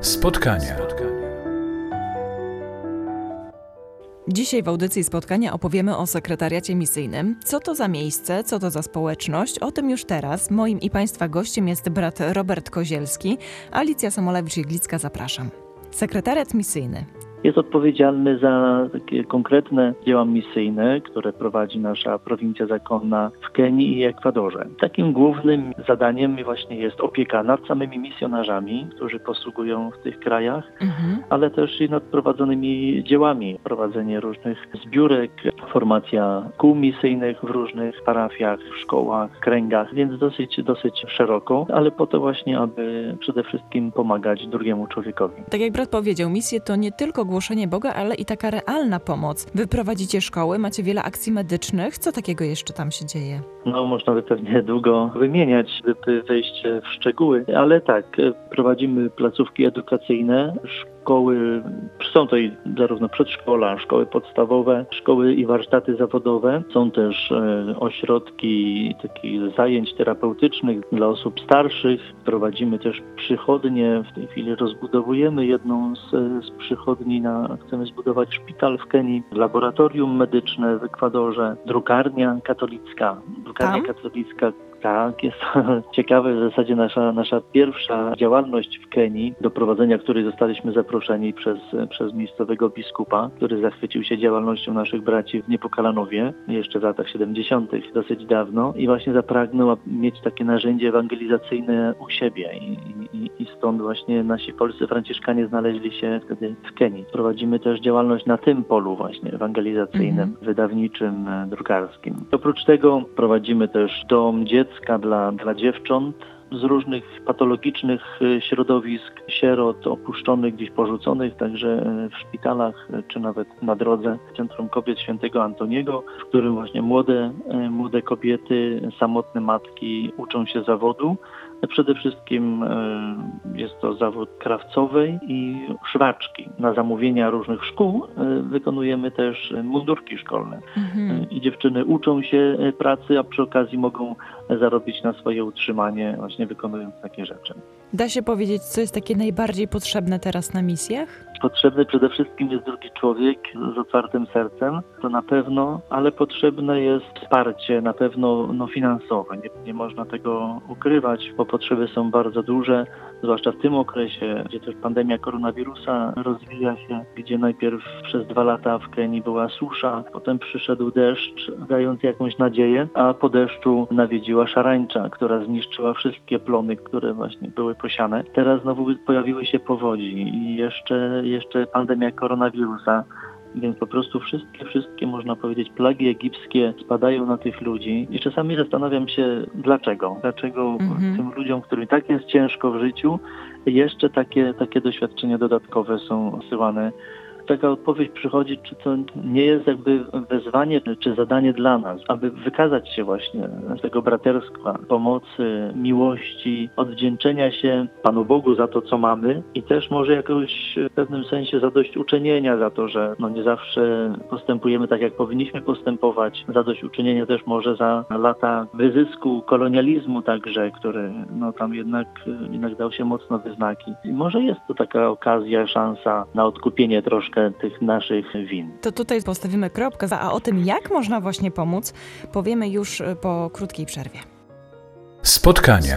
Spotkania. Dzisiaj w audycji Spotkania opowiemy o sekretariacie misyjnym. Co to za miejsce, co to za społeczność? O tym już teraz. Moim i Państwa gościem jest brat Robert Kozielski. Alicja Samolewicz-Jeglicka, zapraszam. Sekretariat misyjny. Jest odpowiedzialny za takie konkretne dzieła misyjne, które prowadzi nasza prowincja zakonna w Kenii i Ekwadorze. Takim głównym zadaniem właśnie jest opieka nad samymi misjonarzami, którzy posługują w tych krajach, ale też i nad prowadzonymi dziełami. Prowadzenie różnych zbiórek, formacja kół misyjnych w różnych parafiach, szkołach, kręgach, więc dosyć szeroko, ale po to właśnie, aby przede wszystkim pomagać drugiemu człowiekowi. Tak jak brat powiedział, misje to nie tylko głoszenie Boga, ale i taka realna pomoc. Wy prowadzicie szkoły, macie wiele akcji medycznych. Co takiego jeszcze tam się dzieje? Można by pewnie długo wymieniać, by wejść w szczegóły, ale tak, prowadzimy placówki edukacyjne, szkoły, są to i zarówno przedszkola, szkoły podstawowe, szkoły i warsztaty zawodowe. Są też ośrodki takich zajęć terapeutycznych dla osób starszych. Prowadzimy też przychodnie. W tej chwili rozbudowujemy jedną z przychodni. Chcemy zbudować szpital w Kenii, laboratorium medyczne w Ekwadorze, drukarnia katolicka. Tak, jest ciekawe, w zasadzie nasza pierwsza działalność w Kenii, do prowadzenia której zostaliśmy zaproszeni przez miejscowego biskupa, który zachwycił się działalnością naszych braci w Niepokalanowie, jeszcze w latach 70., dosyć dawno, i właśnie zapragnął mieć takie narzędzie ewangelizacyjne u siebie i stąd właśnie nasi polscy franciszkanie znaleźli się wtedy w Kenii. Prowadzimy też działalność na tym polu właśnie ewangelizacyjnym, wydawniczym, drukarskim. Oprócz tego prowadzimy też dom dziecka dla dziewcząt z różnych patologicznych środowisk, sierot, opuszczonych, gdzieś porzuconych, także w szpitalach, czy nawet na drodze Centrum Kobiet Świętego Antoniego, w którym właśnie młode kobiety, samotne matki uczą się zawodu. Przede wszystkim jest to zawód krawcowej i szwaczki. Na zamówienia różnych szkół wykonujemy też mundurki szkolne. I dziewczyny uczą się pracy, a przy okazji mogą zarobić na swoje utrzymanie, właśnie wykonując takie rzeczy. Da się powiedzieć, co jest takie najbardziej potrzebne teraz na misjach? Potrzebny przede wszystkim jest drugi człowiek z otwartym sercem, to na pewno, ale potrzebne jest wsparcie, na pewno finansowe. Nie można tego ukrywać, bo potrzeby są bardzo duże, zwłaszcza w tym okresie, gdzie też pandemia koronawirusa rozwija się, gdzie najpierw przez 2 lata w Kenii była susza, potem przyszedł deszcz, dając jakąś nadzieję, a po deszczu nawiedziła szarańcza, która zniszczyła wszystkie plony, które właśnie były posiane. Teraz znowu pojawiły się powodzi i jeszcze pandemia koronawirusa, więc po prostu wszystkie można powiedzieć plagi egipskie spadają na tych ludzi i czasami zastanawiam się dlaczego tym ludziom, którym tak jest ciężko w życiu, jeszcze takie doświadczenia dodatkowe są wysyłane. Taka odpowiedź przychodzi, czy to nie jest jakby wezwanie, czy zadanie dla nas, aby wykazać się właśnie z tego braterstwa, pomocy, miłości, odwdzięczenia się Panu Bogu za to, co mamy i też może jakoś w pewnym sensie zadośćuczynienia za to, że nie zawsze postępujemy tak, jak powinniśmy postępować. Zadośćuczynienie też może za lata wyzysku, kolonializmu także, który tam jednak dał się mocno we znaki. I może jest to taka okazja, szansa na odkupienie troszkę tych naszych win. To tutaj postawimy kropkę, a o tym, jak można właśnie pomóc, powiemy już po krótkiej przerwie. Spotkania.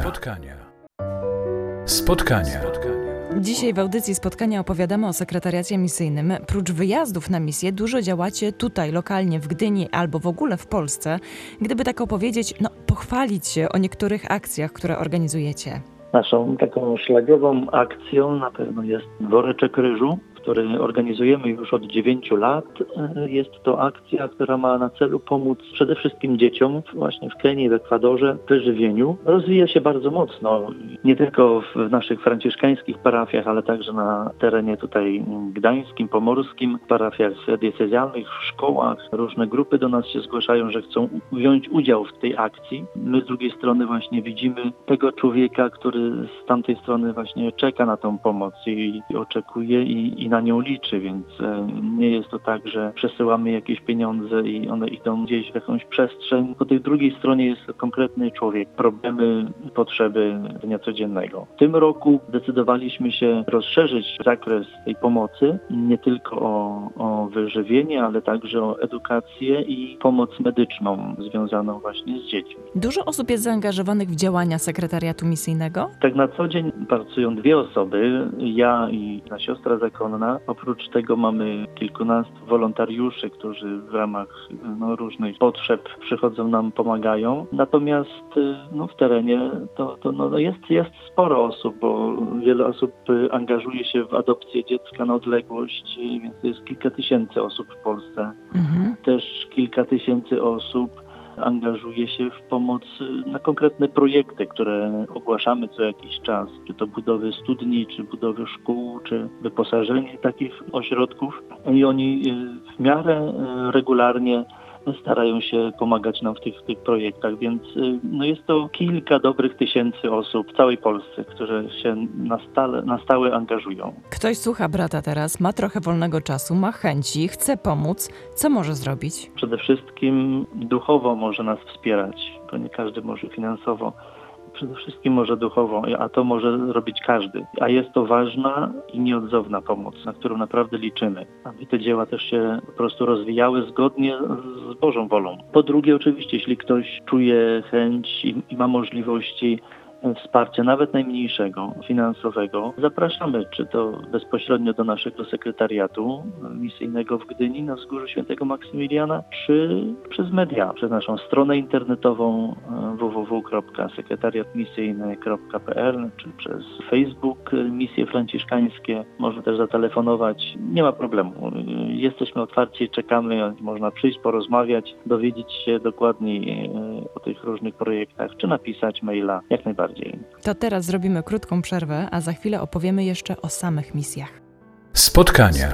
Dzisiaj w audycji Spotkania opowiadamy o sekretariacie misyjnym. Prócz wyjazdów na misję dużo działacie tutaj, lokalnie w Gdyni albo w ogóle w Polsce. Gdyby tak opowiedzieć, pochwalić się o niektórych akcjach, które organizujecie. Naszą taką szlagową akcją na pewno jest Woreczek Ryżu, który organizujemy już od 9 lat. Jest to akcja, która ma na celu pomóc przede wszystkim dzieciom właśnie w Kenii, w Ekwadorze w wyżywieniu. Rozwija się bardzo mocno, nie tylko w naszych franciszkańskich parafiach, ale także na terenie tutaj gdańskim, pomorskim, w parafiach diecezjalnych, w szkołach. Różne grupy do nas się zgłaszają, że chcą wziąć udział w tej akcji. My z drugiej strony właśnie widzimy tego człowieka, który z tamtej strony właśnie czeka na tą pomoc i oczekuje i na nią liczy, więc nie jest to tak, że przesyłamy jakieś pieniądze i one idą gdzieś w jakąś przestrzeń. Po tej drugiej stronie jest konkretny człowiek, problemy, potrzeby dnia codziennego. W tym roku zdecydowaliśmy się rozszerzyć zakres tej pomocy nie tylko o wyżywienie, ale także o edukację i pomoc medyczną związaną właśnie z dziećmi. Dużo osób jest zaangażowanych w działania sekretariatu misyjnego? Tak na co dzień pracują 2 osoby, ja i ta siostra zakonna. Oprócz tego mamy kilkunastu wolontariuszy, którzy w ramach różnych potrzeb przychodzą nam, pomagają. Natomiast w terenie to jest sporo osób, bo wiele osób angażuje się w adopcję dziecka na odległość, więc to jest kilka tysięcy osób w Polsce. Też kilka tysięcy osób angażuje się w pomoc na konkretne projekty, które ogłaszamy co jakiś czas, czy to budowy studni, czy budowy szkół, czy wyposażenie takich ośrodków. I oni w miarę regularnie starają się pomagać nam w tych projektach, więc jest to kilka dobrych tysięcy osób w całej Polsce, które się na stałe angażują. Ktoś słucha brata teraz, ma trochę wolnego czasu, ma chęci, chce pomóc. Co może zrobić? Przede wszystkim duchowo może nas wspierać, bo nie każdy może finansowo. Przede wszystkim może duchowo, a to może robić każdy. A jest to ważna i nieodzowna pomoc, na którą naprawdę liczymy, aby te dzieła też się po prostu rozwijały zgodnie z Bożą wolą. Po drugie, oczywiście, jeśli ktoś czuje chęć i ma możliwości wsparcia, nawet najmniejszego, finansowego, zapraszamy, czy to bezpośrednio do naszego sekretariatu misyjnego w Gdyni na Wzgórzu Świętego Maksymiliana, czy przez media, przez naszą stronę internetową www.sekretariatmisyjny.pl, czy przez Facebook Misje Franciszkańskie. Można też zatelefonować, nie ma problemu. Jesteśmy otwarci, czekamy, można przyjść, porozmawiać, dowiedzieć się dokładniej o tych różnych projektach, czy napisać maila, jak najbardziej. To teraz zrobimy krótką przerwę, a za chwilę opowiemy jeszcze o samych misjach. Spotkania.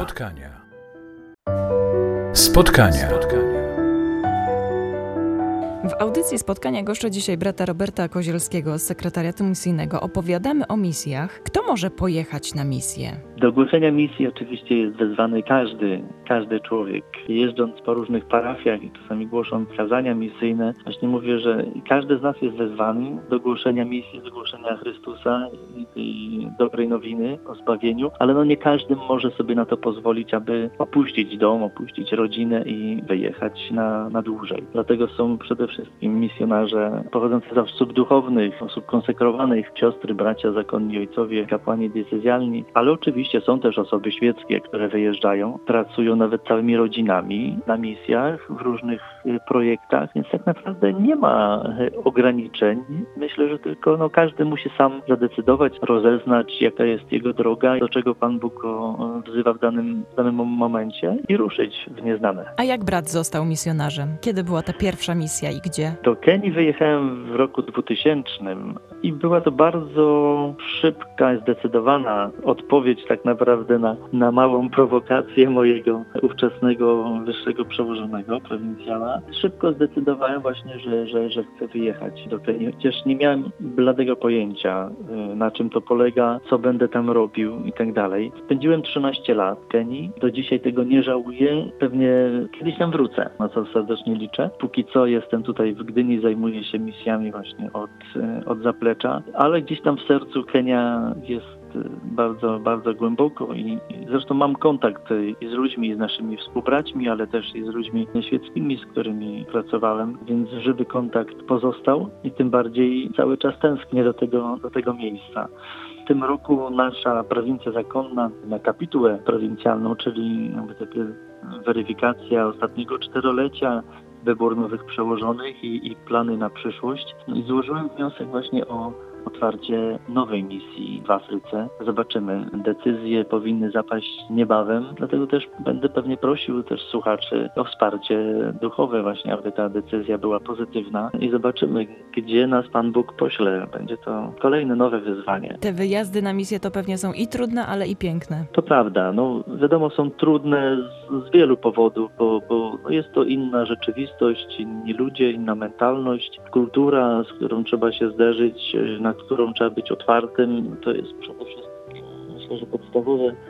W audycji Spotkania goszczę dzisiaj brata Roberta Kozielskiego z sekretariatu misyjnego. Opowiadamy o misjach. Kto może pojechać na misję? Do ogłoszenia misji oczywiście jest wezwany każdy człowiek. Jeżdżąc po różnych parafiach i czasami głosząc kazania misyjne, właśnie mówię, że każdy z nas jest wezwany do głoszenia misji, do głoszenia Chrystusa i tej dobrej nowiny o zbawieniu, ale nie każdy może sobie na to pozwolić, aby opuścić dom, opuścić rodzinę i wyjechać na dłużej. Dlatego są przede wszystkim misjonarze pochodzący z osób duchownych, osób konsekrowanych, siostry, bracia, zakonni ojcowie, kapłani diecezjalni, ale oczywiście są też osoby świeckie, które wyjeżdżają, pracują nawet całymi rodzinami na misjach, w różnych projektach, więc tak naprawdę nie ma ograniczeń. Myślę, że tylko każdy musi sam zadecydować, rozeznać, jaka jest jego droga, do czego Pan Bóg go wzywa w danym momencie i ruszyć w nieznane. A jak brat został misjonarzem? Kiedy była ta pierwsza misja i gdzie? Do Kenii wyjechałem w roku 2000 i była to bardzo szybka, zdecydowana odpowiedź tak naprawdę na małą prowokację mojego ówczesnego wyższego przełożonego, prowincjala. Szybko zdecydowałem właśnie, że chcę wyjechać do Kenii, chociaż nie miałem bladego pojęcia, na czym to polega, co będę tam robił i tak dalej. Spędziłem 13 lat w Kenii, do dzisiaj tego nie żałuję, pewnie kiedyś tam wrócę, na co serdecznie liczę. Póki co jestem tutaj w Gdyni, zajmuję się misjami właśnie od zaplecza, ale gdzieś tam w sercu Kenia jest bardzo, bardzo głęboko i zresztą mam kontakt i z ludźmi, i z naszymi współbraćmi, ale też i z ludźmi świeckimi, z którymi pracowałem, więc żywy kontakt pozostał i tym bardziej cały czas tęsknię do tego miejsca. W tym roku nasza prowincja zakonna na kapitułę prowincjalną, czyli takie weryfikacja ostatniego 4-lecia, wybór nowych przełożonych i plany na przyszłość. I złożyłem wniosek właśnie o otwarcie nowej misji w Afryce. Zobaczymy. Decyzje powinny zapaść niebawem, dlatego też będę pewnie prosił też słuchaczy o wsparcie duchowe właśnie, aby ta decyzja była pozytywna i zobaczymy, gdzie nas Pan Bóg pośle. Będzie to kolejne nowe wyzwanie. Te wyjazdy na misję to pewnie są i trudne, ale i piękne. To prawda. Wiadomo, są trudne z wielu powodów, bo jest to inna rzeczywistość, inni ludzie, inna mentalność, kultura, z którą trzeba się zderzyć, na którą trzeba być otwartym. To jest przede wszystkim, myślę, że podstawowe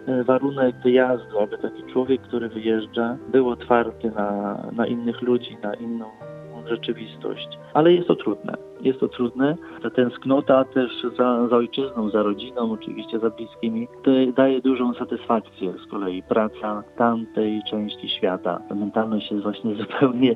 warunek wyjazdu, aby taki człowiek, który wyjeżdża, był otwarty na innych ludzi, na inną rzeczywistość. Ale jest to trudne. Jest to trudne. Ta tęsknota też za ojczyzną, za rodziną, oczywiście za bliskimi, to daje dużą satysfakcję z kolei. Praca tamtej części świata. Ta mentalność jest właśnie zupełnie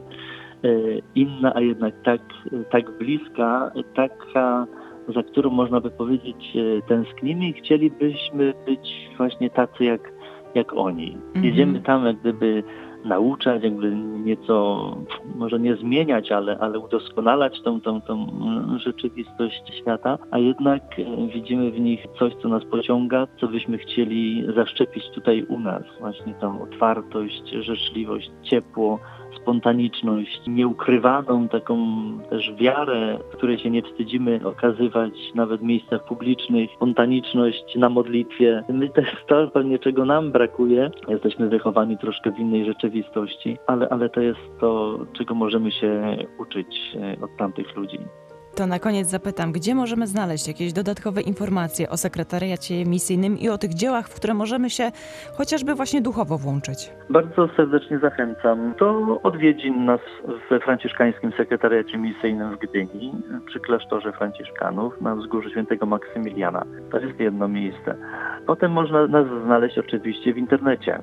inna, a jednak tak bliska, taka, za którą można by powiedzieć tęsknimy i chcielibyśmy być właśnie tacy jak oni. Jedziemy tam jak gdyby nauczać, jakby nieco, może nie zmieniać, ale udoskonalać tą rzeczywistość świata, a jednak widzimy w nich coś, co nas pociąga, co byśmy chcieli zaszczepić tutaj u nas. Właśnie tą otwartość, życzliwość, ciepło, spontaniczność, nieukrywaną taką też wiarę, w której się nie wstydzimy okazywać nawet w miejscach publicznych, spontaniczność na modlitwie. My też to pewnie czego nam brakuje. Jesteśmy wychowani troszkę w innej rzeczywistości, ale to jest to, czego możemy się uczyć od tamtych ludzi. To na koniec zapytam, gdzie możemy znaleźć jakieś dodatkowe informacje o sekretariacie misyjnym i o tych dziełach, w które możemy się chociażby właśnie duchowo włączyć? Bardzo serdecznie zachęcam do odwiedzin nas we franciszkańskim sekretariacie misyjnym w Gdyni, przy klasztorze franciszkanów na wzgórzu Świętego Maksymiliana. To jest jedno miejsce. Potem można nas znaleźć oczywiście w internecie.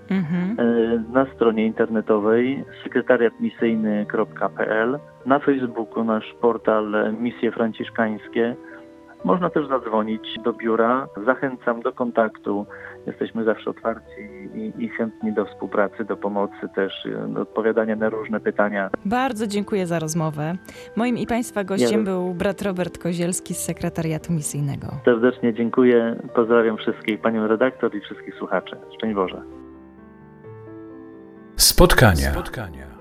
Na stronie internetowej sekretariatmisyjny.pl, na Facebooku nasz portal Misje Franciszkańskie. Można też zadzwonić do biura. Zachęcam do kontaktu. Jesteśmy zawsze otwarci i chętni do współpracy, do pomocy też, do odpowiadania na różne pytania. Bardzo dziękuję za rozmowę. Moim i Państwa gościem był brat Robert Kozielski z Sekretariatu Misyjnego. Serdecznie dziękuję. Pozdrawiam wszystkich, panią redaktor i wszystkich słuchaczy. Szczęść Boże. Spotkania.